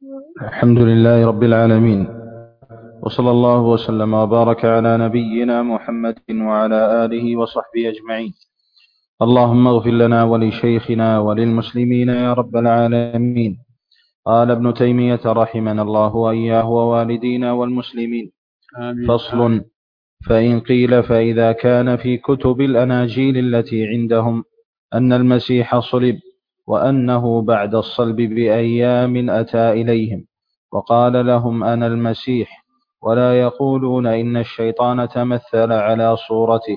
الحمد لله رب العالمين، وصلى الله وسلم وبارك على نبينا محمد وعلى آله وصحبه أجمعين. اللهم اغفر لنا ولشيخنا وللمسلمين يا رب العالمين. قال ابن تيمية رحمنا الله وإياه ووالدينا والمسلمين: آمين. فصل. فإن قيل فإذا كان في كتب الأناجيل التي عندهم أن المسيح صلب، وأنه بعد الصلب بأيام أتى إليهم وقال لهم أنا المسيح، ولا يقولون إن الشيطان تمثل على صورته،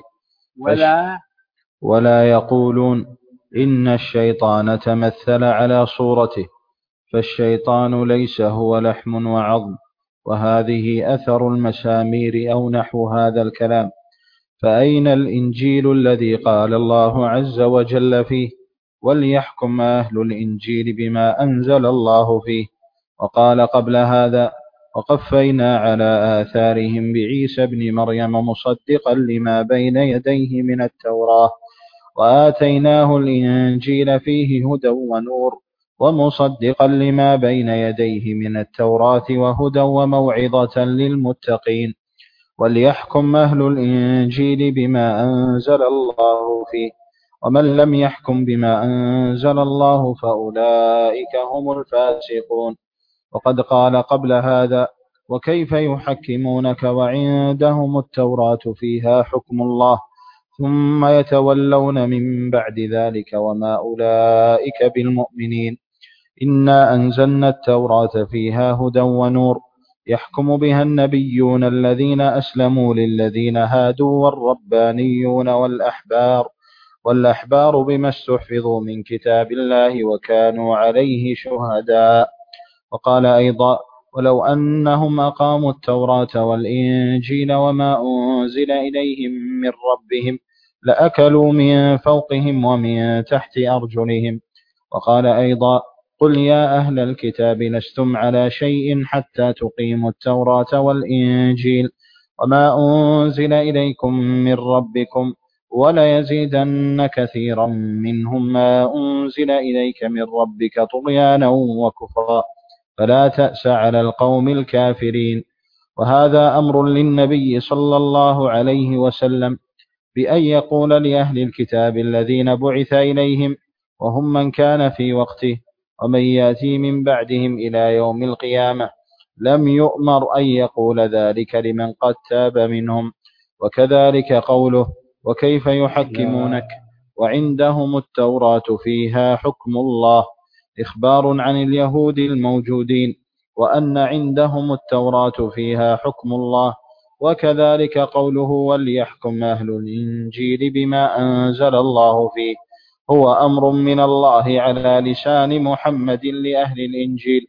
ولا يقولون إن الشيطان تمثل على صورته، فالشيطان ليس هو لحم وعظم، وهذه أثر المسامير أو نحو هذا الكلام. فأين الإنجيل الذي قال الله عز وجل فيه: وليحكم أهل الإنجيل بما أنزل الله فيه؟ وقال قبل هذا: وقفينا على آثارهم بعيسى ابن مريم مصدقا لما بين يديه من التوراة، وآتيناه الإنجيل فيه هدى ونور، ومصدقا لما بين يديه من التوراة وهدى وموعظة للمتقين. وليحكم أهل الإنجيل بما أنزل الله فيه، ومن لم يحكم بما أنزل الله فأولئك هم الفاسقون. وقد قال قبل هذا: وكيف يحكمونك وعندهم التوراة فيها حكم الله، ثم يتولون من بعد ذلك وما أولئك بالمؤمنين. إنا أنزلنا التوراة فيها هدى ونور، يحكم بها النبيون الذين أسلموا للذين هادوا والربانيون والأحبار بما استحفظوا من كتاب الله وكانوا عليه شهداء. وقال أيضا: ولو أنهم أقاموا التوراة والإنجيل وما أنزل إليهم من ربهم لأكلوا من فوقهم ومن تحت أرجلهم. وقال أيضا: قل يا أهل الكتاب لستم على شيء حتى تقيموا التوراة والإنجيل وما أنزل إليكم من ربكم، وليزيدن كثيرا منهم ما أنزل إليك من ربك طغيانا وكفرا، فلا تأس على القوم الكافرين. وهذا أمر للنبي صلى الله عليه وسلم بأن يقول لأهل الكتاب الذين بعث إليهم وهم من كان في وقته ومن يأتي من بعدهم إلى يوم القيامة: لم يؤمر أن يقول ذلك لمن قد تاب منهم. وكذلك قوله: وكيف يحكمونك وعندهم التوراة فيها حكم الله، إخبار عن اليهود الموجودين وأن عندهم التوراة فيها حكم الله. وكذلك قوله: وليحكم أهل الإنجيل بما أنزل الله فيه، هو أمر من الله على لسان محمد لأهل الإنجيل،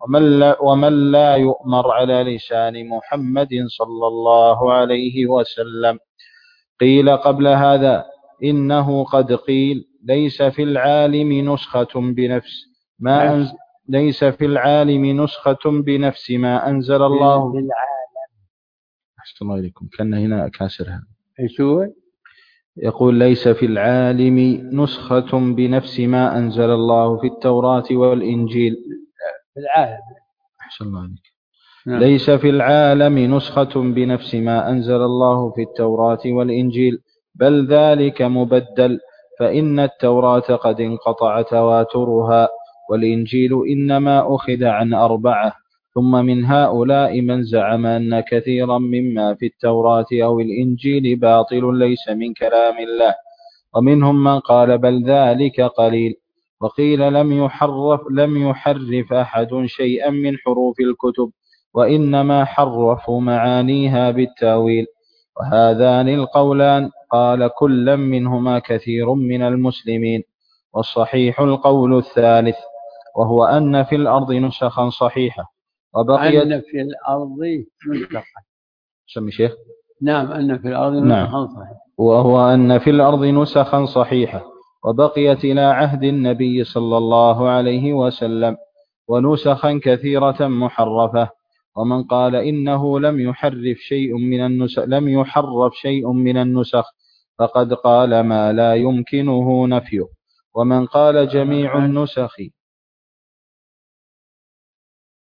ومن لا يؤمر على لسان محمد صلى الله عليه وسلم. قيل قبل هذا: إنه قد قيل ليس في العالم نسخة بنفس ما أنزل الله. أحسن الله إليكم، كان هنا كاسرها. يقول: ليس في العالم نسخة بنفس ما أنزل الله في التوراة والإنجيل. في العالم. أحسن الله عليك. ليس في العالم نسخة بنفس ما أنزل الله في التوراة والإنجيل، بل ذلك مبدل، فإن التوراة قد انقطع تواترها، والإنجيل إنما أخذ عن 4. ثم من هؤلاء من زعم أن كثيرا مما في التوراة أو الإنجيل باطل ليس من كلام الله، ومنهم من قال بل ذلك قليل. وقيل لم يحرف أحد شيئا من حروف الكتب، وإنما حرفوا معانيها بالتاويل. وهذان القولان قال كل منهما كثير من المسلمين، والصحيح القول الثالث، وهو أن في الأرض نسخا صحيحة وبقيت. أن في الأرض نسخا. سمي شيخ. نعم، أن في الأرض نسخا صحيحة. وهو أن في الأرض نسخا صحيحة وبقيت إلى عهد النبي صلى الله عليه وسلم، ونسخا كثيرة محرفة. ومن قال إنه لم يحرف شيء من النسخ فقد قال ما لا يمكنه نفيه. ومن قال جميع النسخ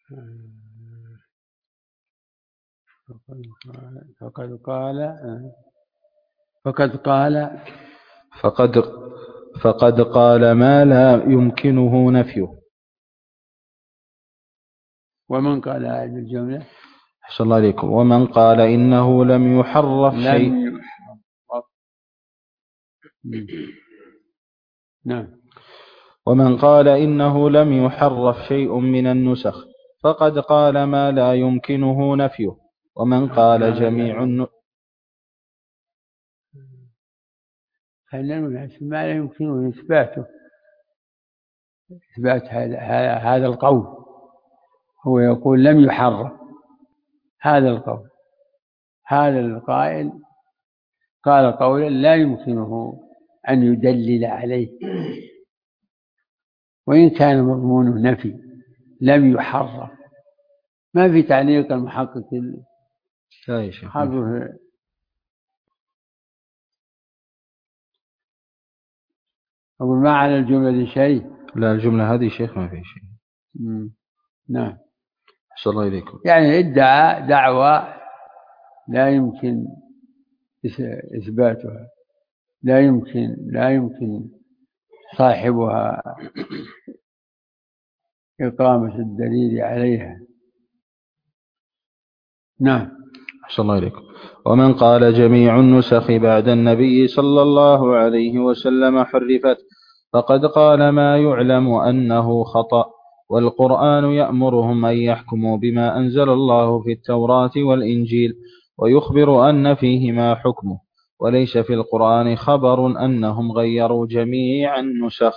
فقد قال فقد قال فقد فقد قال ما لا يمكنه نفيه. ومن قال هذه الجملة أحسن الله عليكم. ومن قال إنه لم يحرف شيء. نعم. ومن قال إنه لم يحرف شيء من النسخ فقد قال ما لا يمكنه نفيه. ومن قال جميع ما لا يمكنه إثباته، إثبات هذا القول. هو يقول لم يحرف هذا القول، هذا القائل قال قولا لا يمكنه أن يدلل عليه، وإن كان مضمونه نفي لم يحرف. ما في تعليق المحقق حرف. أقول ما على الجملة شيء. لا، الجملة هذه شيخ ما في شيء. نعم. أحسن الله إليكم. يعني ادعى دعوى لا يمكن إثباتها، لا يمكن صاحبها إقامة الدليل عليها. نعم. أحسن الله إليكم. ومن قال جميع النسخ بعد النبي صلى الله عليه وسلم حرفت فقد قال ما يعلم أنه خطأ، والقرآن يأمرهم أن يحكموا بما أنزل الله في التوراة والإنجيل ويخبر أن فيهما حكمه، وليس في القرآن خبر أنهم غيروا جميع النسخ.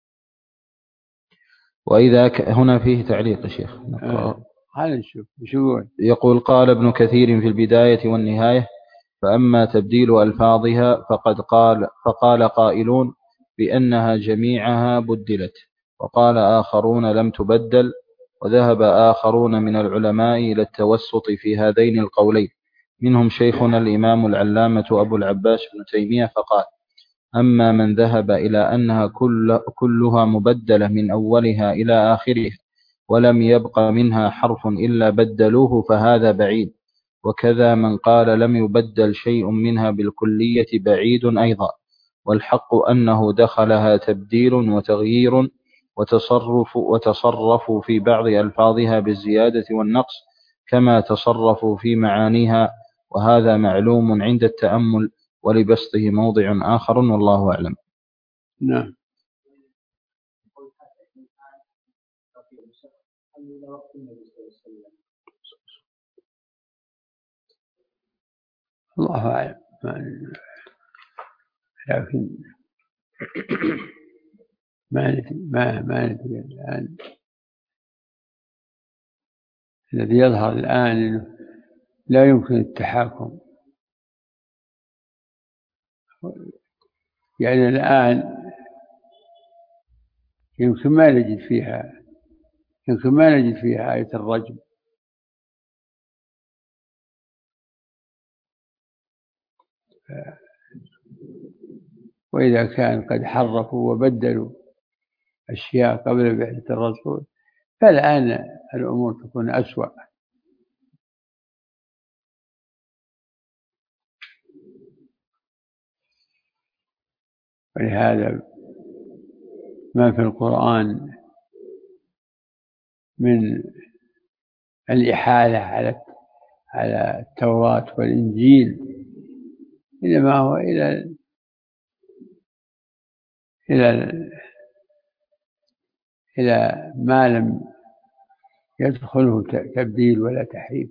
وإذا هنا فيه تعليق شيخ هذا نشوف يقول. يقول قال ابن كثير في البداية والنهاية فأما تبديل ألفاظها فقال قائلون بأنها جميعها بدلت، وقال آخرون لم تبدل، وذهب آخرون من العلماء إلى التوسط في هذين القولين، منهم شيخنا الإمام العلامة أبو العباس بن تيمية فقال: أما من ذهب إلى أنها كلها مبدلة من أولها إلى آخرها ولم يبق منها حرف إلا بدلوه فهذا بعيد، وكذا من قال لم يبدل شيء منها بالكلية بعيد أيضا، والحق أنه دخلها تبديل وتغيير وتصرفوا في بعض ألفاظها بالزيادة والنقص كما تصرفوا في معانيها، وهذا معلوم عند التأمل، ولبسطه موضع آخر والله أعلم. نعم. الله أعلم، لكن ما ندري الآن. الذي يظهر الآن أنه لا يمكن التحاكم، يعني الآن يمكن ما نجد فيها آية الرجم، وإذا كان قد حرفوا وبدلوا أشياء قبل بعثة الرسول فالآن الأمور تكون أسوأ. ولهذا ما في القرآن من الإحالة على التوراة والإنجيل إنما هو إلى ما لم يدخله تبديل ولا تحريف.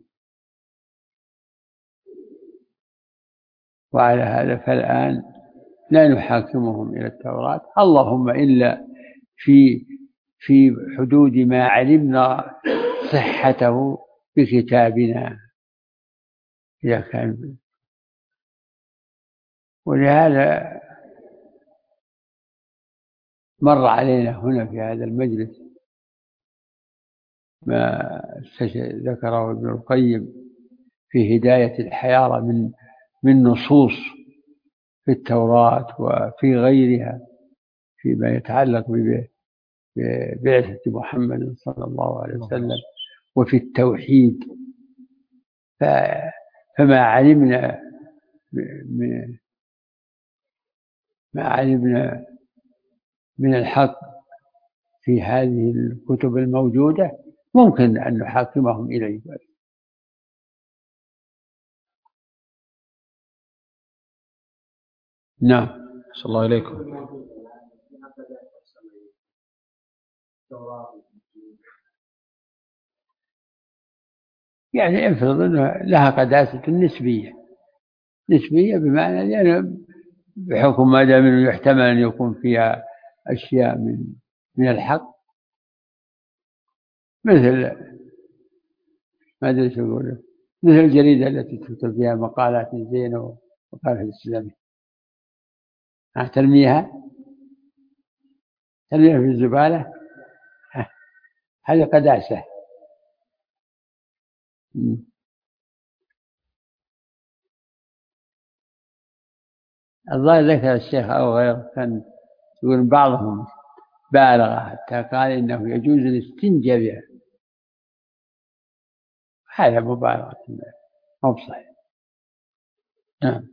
وعلى هذا فالآن لا نحاكمهم إلى التوراة، اللهم إلا في حدود ما علمنا صحته بكتابنا إذا كان. ولهذا مر علينا هنا في هذا المجلس ما ذكره ابن القيم في هداية الحيارى من نصوص في التوراة وفي غيرها فيما يتعلق ببعثة محمد صلى الله عليه وسلم وفي التوحيد. فما علمنا ما علمنا من الحق في هذه الكتب الموجودة ممكن أن نحاكمهم إليه. نعم. صلى الله عليكم. يعني افرض أنها لها قداسة نسبية بمعنى يعني بحكم ما دام أنه يحتمل أن يكون فيها أشياء من الحق، مثل ما أدري شو أقول، مثل الجريدة التي تكتب فيها مقالات زينة ومقالات إسلامية، ترميها في الزبالة، هذه قداسة. الظاهر ذكر الشيخ أو غيره كان يقول بعضهم بالغ حتى قال إنه يجوز الاستنجاء بها، هذا مبالغة مو بصحيح. نعم.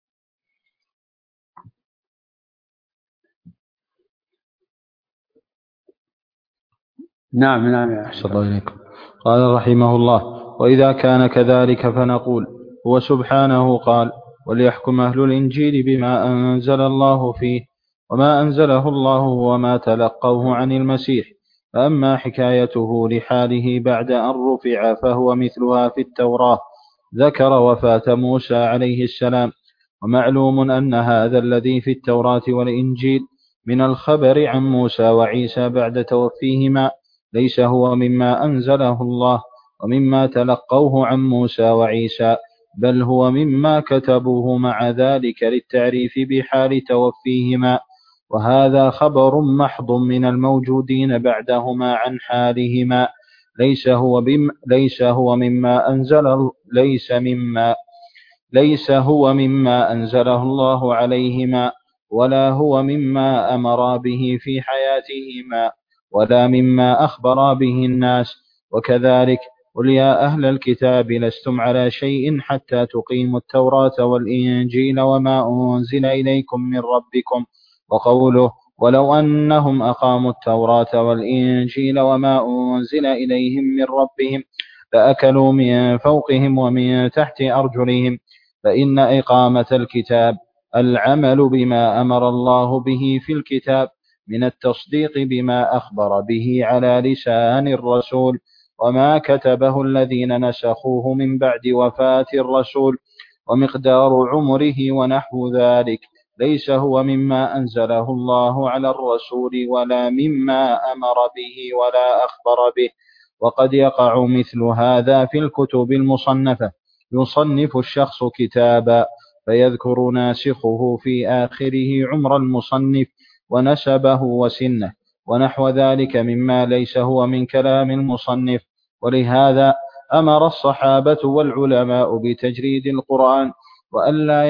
نعم نعم. أحسن الله إليكم. قال رحمه الله: وإذا كان كذلك فنقول هو سبحانه قال: وليحكم أهل الإنجيل بما أنزل الله فيه، وما أنزله الله هو ما تلقوه عن المسيح. فأما حكايته لحاله بعد أن رفع فهو مثلها في التوراة، ذكر وفاة موسى عليه السلام. ومعلوم أن هذا الذي في التوراة والإنجيل من الخبر عن موسى وعيسى بعد توفيهما ليس هو مما أنزله الله ومما تلقوه عن موسى وعيسى، بل هو مما كتبوه مع ذلك للتعريف بحال توفيهما، وهذا خبر محض من الموجودين بعدهما عن حالهما، ليس هو مما أنزله الله عليهما، ولا هو مما أمر به في حياتهما، ولا مما أخبر به الناس. وكذلك قل يا أهل الكتاب لستم على شيء حتى تقيموا التوراة والإنجيل وما أنزل إليكم من ربكم. وقوله ولو أنهم أقاموا التوراة والإنجيل وما أنزل إليهم من ربهم لأكلوا من فوقهم ومن تحت أرجلهم. فإن إقامة الكتاب العمل بما أمر الله به في الكتاب من التصديق بما أخبر به على لسان الرسول، وما كتبه الذين نسخوه من بعد وفاة الرسول، ومقدار عمره ونحو ذلك، ليس هو مما أنزله الله على الرسول ولا مما أمر به ولا أخبر به. وقد يقع مثل هذا في الكتب المصنفة، يصنف الشخص كتابا فيذكر ناسخه في آخره عمر المصنف ونسبه وسنه ونحو ذلك مما ليس هو من كلام المصنف. ولهذا أمر الصحابة والعلماء بتجريد القرآن وألا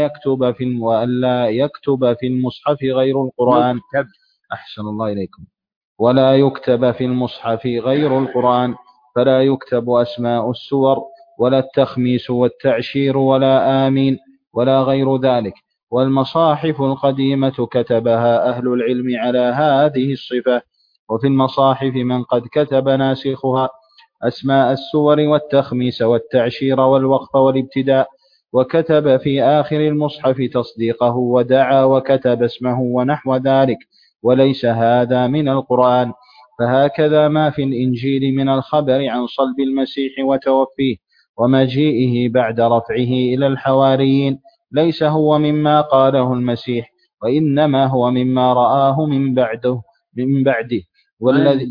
يكتب في المصحف غير القرآن. أحسن الله إليكم. ولا يكتب في المصحف غير القرآن، فلا يكتب أسماء السور ولا التخميس والتعشير ولا آمين ولا غير ذلك. والمصاحف القديمة كتبها أهل العلم على هذه الصفة، وفي المصاحف من قد كتب ناسخها أسماء السور والتخميس والتعشير والوقف والابتداء، وكتب في آخر المصحف تصديقه ودعا وكتب اسمه ونحو ذلك، وليس هذا من القرآن. فهكذا ما في الإنجيل من الخبر عن صلب المسيح وتوفيه ومجيئه بعد رفعه إلى الحواريين ليس هو مما قاله المسيح، وإنما هو مما رآه من بعده والذي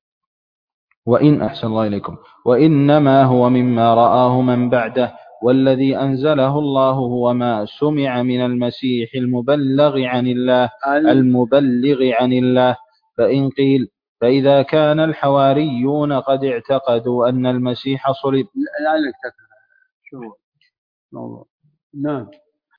أحسن الله إليكم. وإنما هو مما رآه من بعده، والذي أنزله الله هو ما سمع من المسيح المبلغ عن الله. فإن قيل فإذا كان الحواريون قد اعتقدوا أن المسيح صلب. نعم.